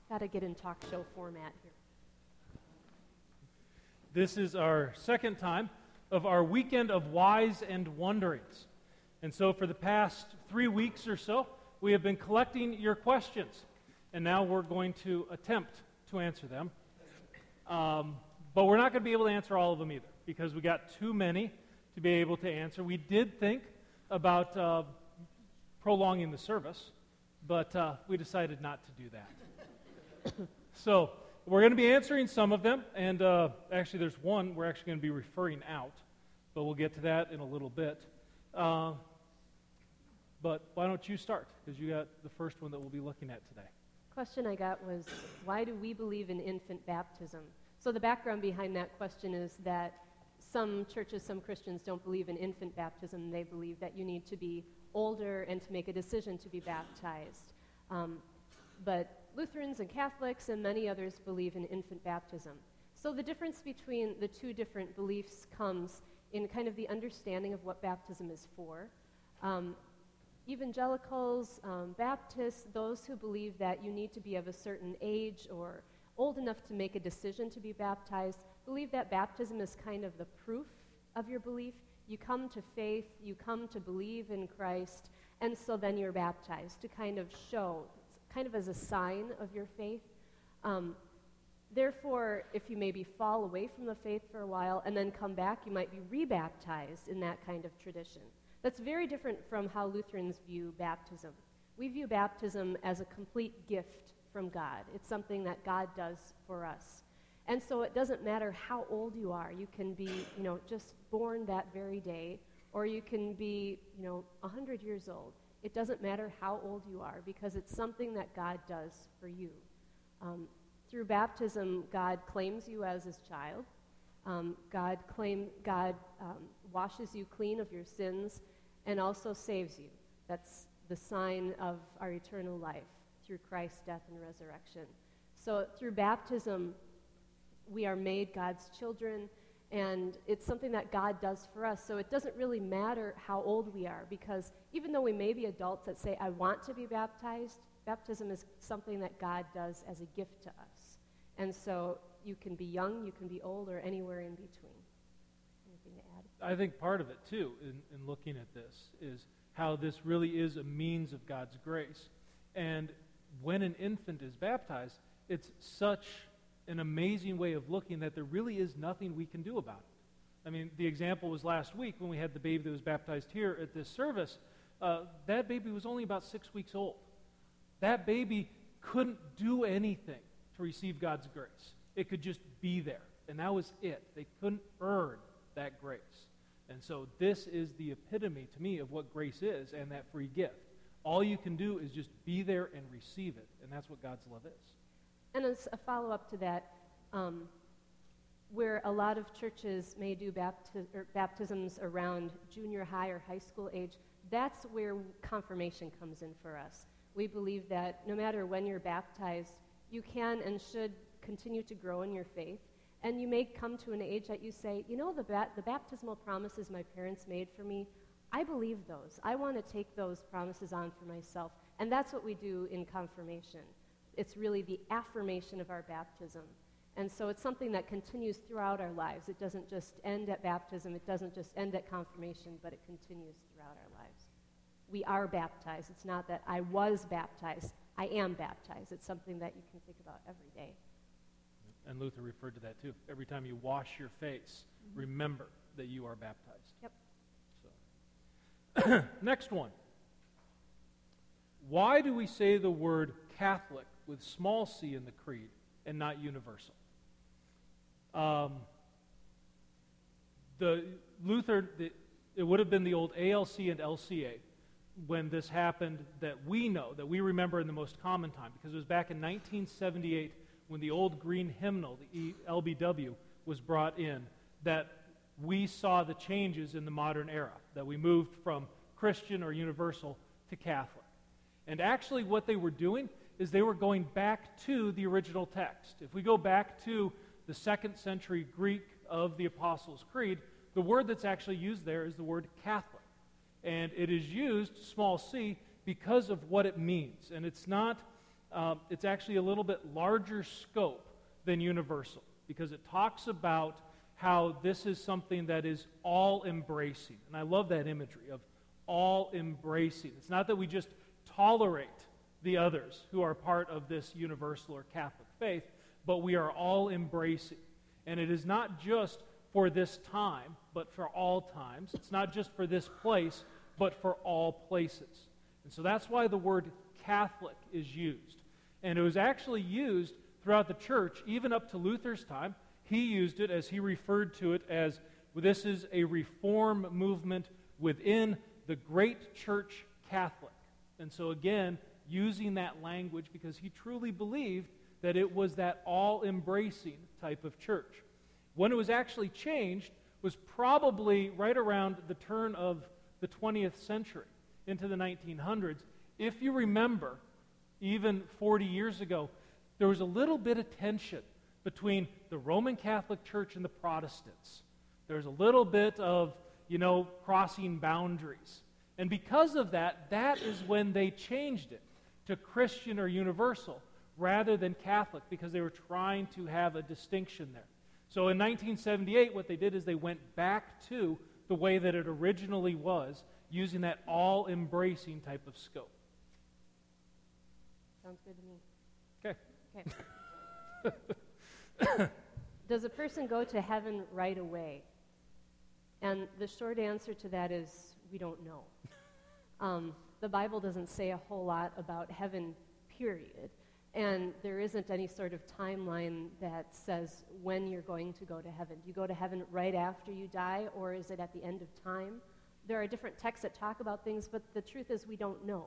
Got to get in talk show format here. This is our second time of our weekend of whys and wonderings. And so for the past 3 weeks or so, we have been collecting your questions. And now we're going to attempt to answer them. But we're not going to be able to answer all of them either, because we got too many to be able to answer. We did think about prolonging the service, but we decided not to do that. So we're going to be answering some of them, and actually there's one we're actually going to be referring out, but we'll get to that in a little bit. But why don't you start, because you got the first one that we'll be looking at today. Question I got was, why do we believe in infant baptism? So the background behind that question is that some churches, some Christians don't believe in infant baptism. They believe that you need to be older and to make a decision to be baptized. But Lutherans and Catholics and many others believe in infant baptism. So the difference between the two different beliefs comes in kind of the understanding of what baptism is for. Evangelicals, Baptists, those who believe that you need to be of a certain age or old enough to make a decision to be baptized, believe that baptism is kind of the proof of your belief. You come to faith, you come to believe in Christ, and so then you're baptized to kind of show, kind of as a sign of your faith. Therefore, if you maybe fall away from the faith for a while and then come back, you might be rebaptized in that kind of tradition. That's very different from how Lutherans view baptism. We view baptism as a complete gift from God. It's something that God does for us. And so it doesn't matter how old you are. You can be, just born that very day, or you can be, 100 years old. It doesn't matter how old you are, because it's something that God does for you. Through baptism, God claims you as his child. God washes you clean of your sins and also saves you. That's the sign of our eternal life through Christ's death and resurrection. So through baptism, we are made God's children, and it's something that God does for us. So it doesn't really matter how old we are, because even though we may be adults that say, I want to be baptized, baptism is something that God does as a gift to us. And so you can be young, you can be old, or anywhere in between. Anything to add? I think part of it, too, in looking at this, is how this really is a means of God's grace. And when an infant is baptized, it's such an amazing way of looking that there really is nothing we can do about it. I mean, the example was last week when we had the baby that was baptized here at this service. That baby was only about 6 weeks old. That baby couldn't do anything to receive God's grace. It could just be there, and that was it. They couldn't earn that grace. And so this is the epitome to me of what grace is and that free gift. All you can do is just be there and receive it, and that's what God's love is. And as a follow-up to that, where a lot of churches may do baptisms around junior high or high school age, that's where confirmation comes in for us. We believe that no matter when you're baptized, you can and should continue to grow in your faith. And you may come to an age that you say, the baptismal promises my parents made for me, I believe those. I want to take those promises on for myself. And that's what we do in confirmation. It's really the affirmation of our baptism. And so it's something that continues throughout our lives. It doesn't just end at baptism. It doesn't just end at confirmation, but it continues throughout our lives. We are baptized. It's not that I was baptized. I am baptized. It's something that you can think about every day. And Luther referred to that too. Every time you wash your face, remember that you are baptized. Yep. So, next one. Why do we say the word Catholic with small c in the creed and not universal? It would have been the old ALC and LCA when this happened that we remember in the most common time, because it was back in 1978 when the old green hymnal, the LBW, was brought in, that we saw the changes in the modern era, that we moved from Christian or universal to Catholic. And actually what they were doing is they were going back to the original text. If we go back to the 2nd century Greek of the Apostles' Creed, the word that's actually used there is the word Catholic. And it is used, small c, because of what it means. And it's not it's actually a little bit larger scope than universal, because it talks about how this is something that is all-embracing. And I love that imagery of all-embracing. It's not that we just tolerate the others who are part of this universal or Catholic faith, but we are all-embracing. And it is not just for this time, but for all times. It's not just for this place, but for all places. And so that's why the word Catholic is used. And it was actually used throughout the church, even up to Luther's time. He used it as he referred to it as, this is a reform movement within the great church Catholic. And so again, using that language because he truly believed that it was that all-embracing type of church. When it was actually changed was probably right around the turn of the 20th century into the 1900s. If you remember, even 40 years ago, there was a little bit of tension between the Roman Catholic Church and the Protestants. There was a little bit of, crossing boundaries. And because of that, that is when they changed it to Christian or universal rather than Catholic, because they were trying to have a distinction there. So in 1978, what they did is they went back to the way that it originally was, using that all-embracing type of scope. Sounds good to me. Okay. Does a person go to heaven right away? And the short answer to that is we don't know. The Bible doesn't say a whole lot about heaven, period. And there isn't any sort of timeline that says when you're going to go to heaven. Do you go to heaven right after you die, or is it at the end of time? There are different texts that talk about things, but the truth is we don't know.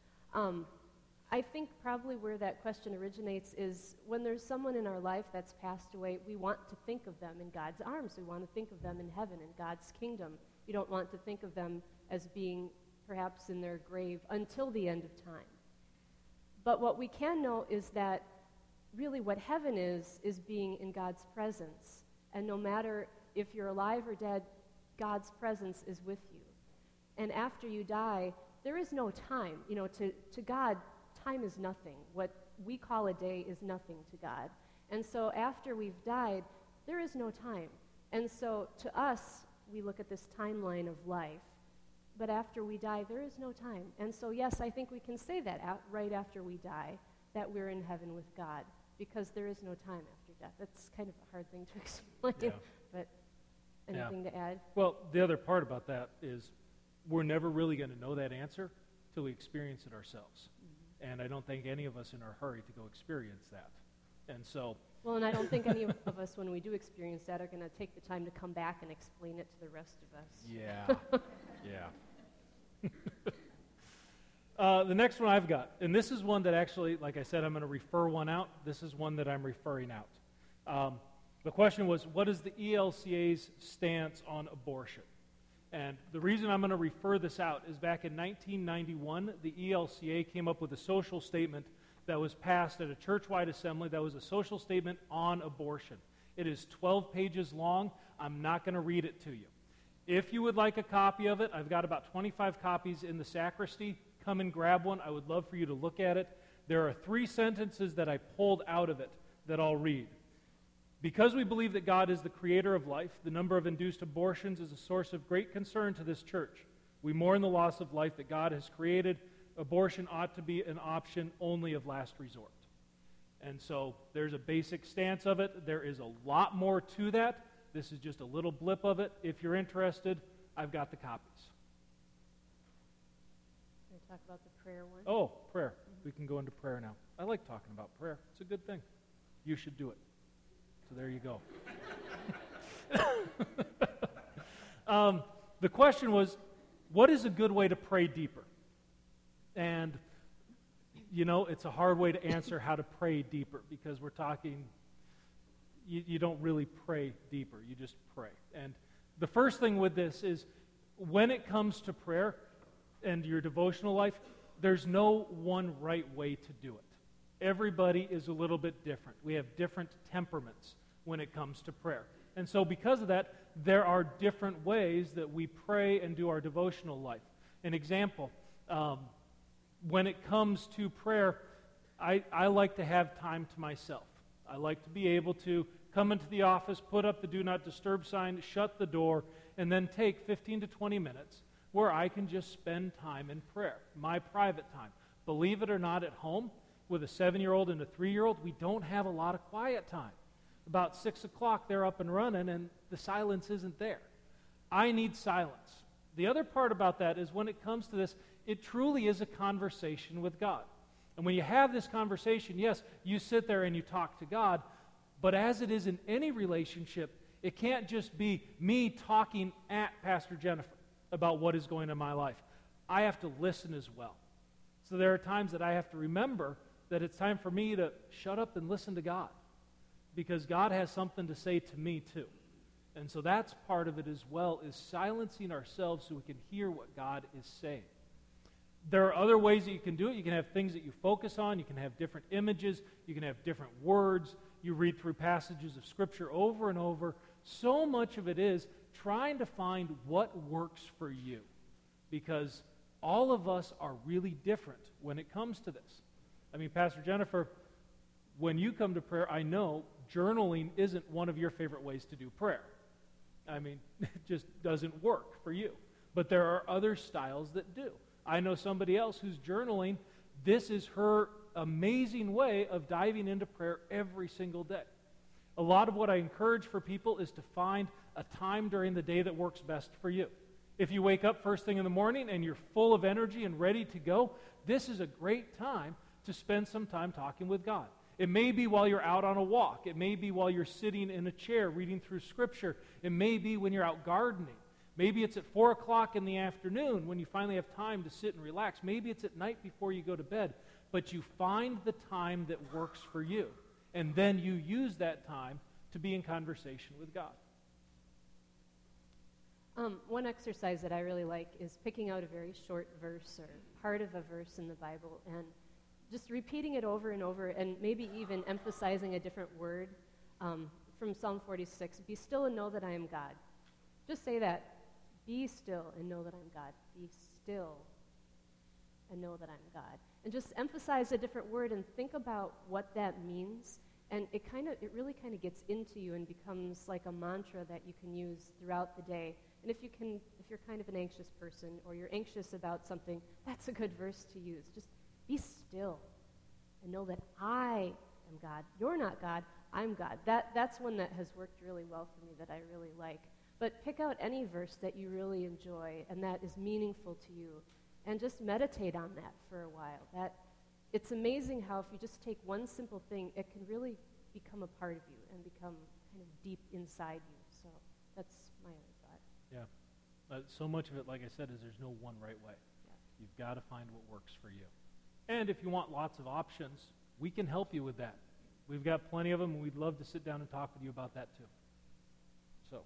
I think probably where that question originates is when there's someone in our life that's passed away, we want to think of them in God's arms. We want to think of them in heaven, in God's kingdom. You don't want to think of them as being perhaps in their grave until the end of time. But what we can know is that really what heaven is being in God's presence. And no matter if you're alive or dead, God's presence is with you. And after you die, there is no time. To God, time is nothing. What we call a day is nothing to God. And so after we've died, there is no time. And so to us, we look at this timeline of life. But after we die, there is no time. And so, yes, I think we can say that right after we die, that we're in heaven with God, because there is no time after death. That's kind of a hard thing to explain, but anything to add? Well, the other part about that is we're never really going to know that answer till we experience it ourselves. Mm-hmm. And I don't think any of us in our hurry to go experience that. And so... Well, and I don't think any of us, when we do experience that, are going to take the time to come back and explain it to the rest of us. Yeah, yeah. The next one I've got, and this is one that actually, like I said, I'm going to refer one out. This is one that I'm referring out. The question was, what is the ELCA's stance on abortion? And the reason I'm going to refer this out is back in 1991, the ELCA came up with a social statement that was passed at a church-wide assembly that was a social statement on abortion. It is 12 pages long. I'm not going to read it to you. If you would like a copy of it, I've got about 25 copies in the sacristy. Come and grab one. I would love for you to look at it. There are 3 sentences that I pulled out of it that I'll read. Because we believe that God is the creator of life, the number of induced abortions is a source of great concern to this church. We mourn the loss of life that God has created. Abortion ought to be an option only of last resort. And so there's a basic stance of it. There is a lot more to that. This is just a little blip of it. If you're interested, I've got the copies. Can I talk about the prayer one? Oh, prayer. Mm-hmm. We can go into prayer now. I like talking about prayer. It's a good thing. You should do it. So there you go. The question was, what is a good way to pray deeper? And, it's a hard way to answer how to pray deeper, because we're talking... You don't really pray deeper. You just pray. And the first thing with this is when it comes to prayer and your devotional life, there's no one right way to do it. Everybody is a little bit different. We have different temperaments when it comes to prayer. And so because of that, there are different ways that we pray and do our devotional life. An example, when it comes to prayer, I like to have time to myself. I like to be able to come into the office, put up the do not disturb sign, shut the door, and then take 15 to 20 minutes where I can just spend time in prayer, my private time. Believe it or not, at home, with a 7-year-old and a 3-year-old, we don't have a lot of quiet time. About 6 o'clock, they're up and running, and the silence isn't there. I need silence. The other part about that is when it comes to this, it truly is a conversation with God. And when you have this conversation, yes, you sit there and you talk to God, but as it is in any relationship, it can't just be me talking at Pastor Jennifer about what is going on in my life. I have to listen as well. So there are times that I have to remember that it's time for me to shut up and listen to God, because God has something to say to me too. And so that's part of it as well, is silencing ourselves so we can hear what God is saying. There are other ways that you can do it. You can have things that you focus on. You can have different images. You can have different words. You read through passages of Scripture over and over. So much of it is trying to find what works for you, because all of us are really different when it comes to this. I mean, Pastor Jennifer, when you come to prayer, I know journaling isn't one of your favorite ways to do prayer. I mean, it just doesn't work for you. But there are other styles that do. I know somebody else who's journaling. This is her amazing way of diving into prayer every single day. A lot of what I encourage for people is to find a time during the day that works best for you. If you wake up first thing in the morning and you're full of energy and ready to go, this is a great time to spend some time talking with God. It may be while you're out on a walk. It may be while you're sitting in a chair reading through Scripture. It may be when you're out gardening. Maybe it's at 4 o'clock in the afternoon when you finally have time to sit and relax. Maybe it's at night before you go to bed. But you find the time that works for you. And then you use that time to be in conversation with God. One exercise that I really like is picking out a very short verse or part of a verse in the Bible and just repeating it over and over, and maybe even emphasizing a different word. From Psalm 46, be still and know that I am God. Just say that. Be still and know that I'm God. Be still and know that I'm God. And just emphasize a different word and think about what that means. And it really kind of gets into you and becomes like a mantra that you can use throughout the day. And if you're kind of an anxious person or you're anxious about something, that's a good verse to use. Just be still and know that I am God. You're not God, I'm God. That's one that has worked really well for me that I really like. But pick out any verse that you really enjoy and that is meaningful to you, and just meditate on that for a while. It's amazing how if you just take one simple thing, it can really become a part of you and become kind of deep inside you. So that's my other thought. Yeah. So much of it, like I said, is there's no one right way. Yeah. You've got to find what works for you. And if you want lots of options, we can help you with that. We've got plenty of them, and we'd love to sit down and talk with you about that too. So.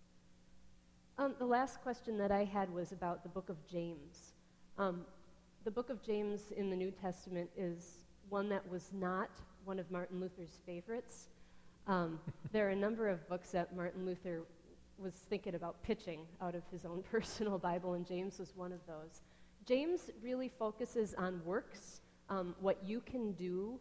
The last question that I had was about the book of James. The book of James in the New Testament is one that was not one of Martin Luther's favorites. There are a number of books that Martin Luther was thinking about pitching out of his own personal Bible, and James was one of those. James really focuses on works, what you can do,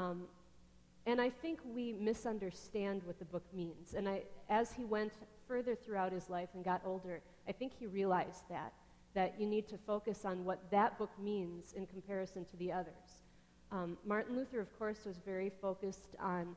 and I think we misunderstand what the book means. And as he went further throughout his life and got older, I think he realized that you need to focus on what that book means in comparison to the others. Martin Luther, of course, was very focused on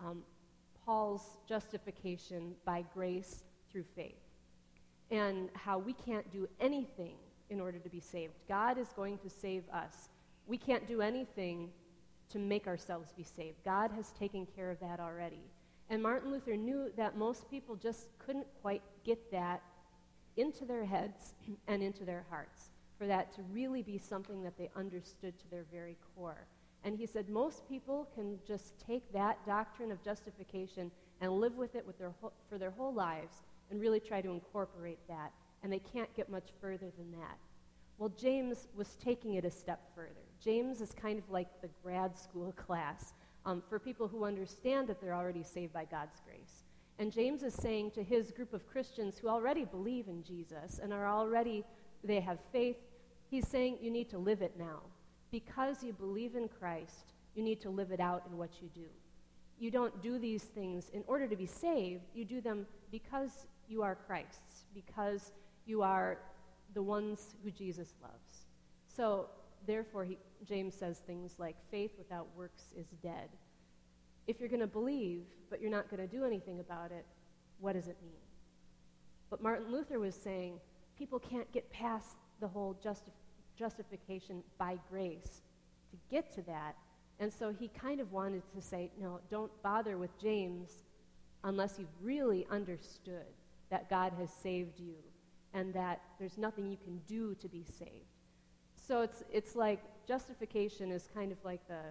Paul's justification by grace through faith, and how we can't do anything in order to be saved. God is going to save us. We can't do anything to make ourselves be saved. God has taken care of that already. And Martin Luther knew that most people just couldn't quite get that into their heads and into their hearts, for that to really be something that they understood to their very core. And he said most people can just take that doctrine of justification and live with it for their whole lives and really try to incorporate that, and they can't get much further than that. Well, James was taking it a step further. James is kind of like the grad school class for people who understand that they're already saved by God's grace. And James is saying to his group of Christians who already believe in Jesus and they have faith, he's saying you need to live it now. Because you believe in Christ, You need to live it out in what you do. You don't do these things in order to be saved. You do them because you are Christ's, because you are the ones who Jesus loves. So, therefore, James says things like, faith without works is dead. If you're going to believe, but you're not going to do anything about it, what does it mean? But Martin Luther was saying, people can't get past the whole justification by grace to get to that. And so he kind of wanted to say, no, don't bother with James unless you've really understood that God has saved you and that there's nothing you can do to be saved. So it's like justification is kind of like the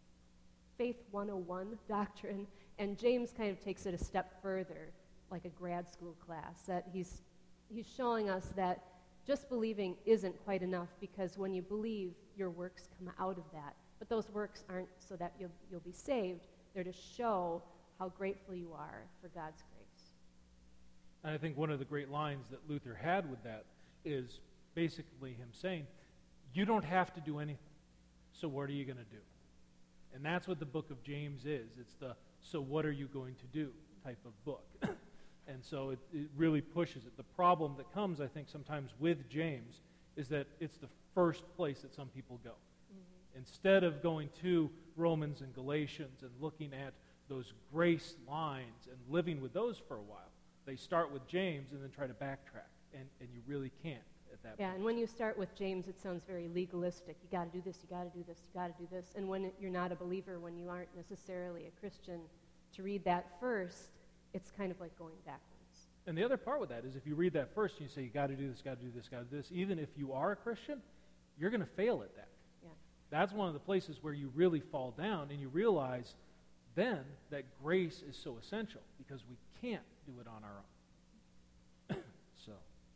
Faith 101 doctrine, and James kind of takes it a step further, like a grad school class, that he's showing us that just believing isn't quite enough, because when you believe, your works come out of that. But those works aren't so that you'll be saved. They're to show how grateful you are for God's grace. And I think one of the great lines that Luther had with that is basically him saying, you don't have to do anything, so what are you going to do? And that's what the book of James is. It's the so what are you going to do type of book. And so it really pushes it. The problem that comes, I think, sometimes with James is that it's the first place that some people go. Mm-hmm. Instead of going to Romans and Galatians and looking at those grace lines and living with those for a while, they start with James and then try to backtrack. And you really can't at that point. Yeah, and when you start with James, it sounds very legalistic. You got to do this, you got to do this, you got to do this. And when you're not a believer, when you aren't necessarily a Christian, to read that first, it's kind of like going backwards. And the other part with that is if you read that first and you say, you got to do this, got to do this, got to do this, even if you are a Christian, you're going to fail at that. Yeah. That's one of the places where you really fall down, and you realize then that grace is so essential because we can't do it on our own. So,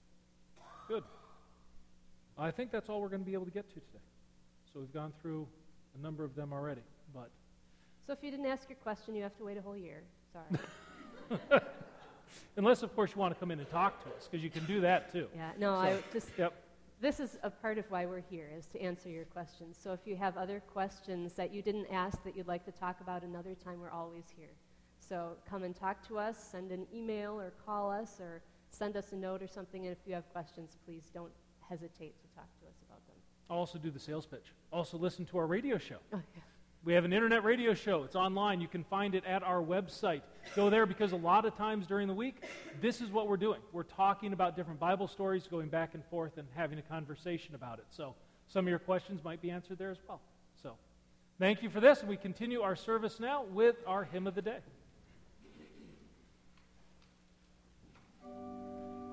good. I think that's all we're going to be able to get to today. So we've gone through a number of them already. But so if you didn't ask your question, you have to wait a whole year. Sorry. Unless, of course, you want to come in and talk to us, because you can do that too. Yeah, no, Yep. This is a part of why we're here, is to answer your questions. So if you have other questions that you didn't ask that you'd like to talk about another time, we're always here. So come and talk to us, send an email or call us or send us a note or something, and if you have questions, please don't hesitate to talk to us about them. Also do the sales pitch. Also listen to our radio show. Oh, yeah. We have an internet radio show. It's online. You can find it at our website. Go there, because a lot of times during the week, this is what we're doing. We're talking about different Bible stories, going back and forth, and having a conversation about it. So some of your questions might be answered there as well. So thank you for this, and we continue our service now with our hymn of the day.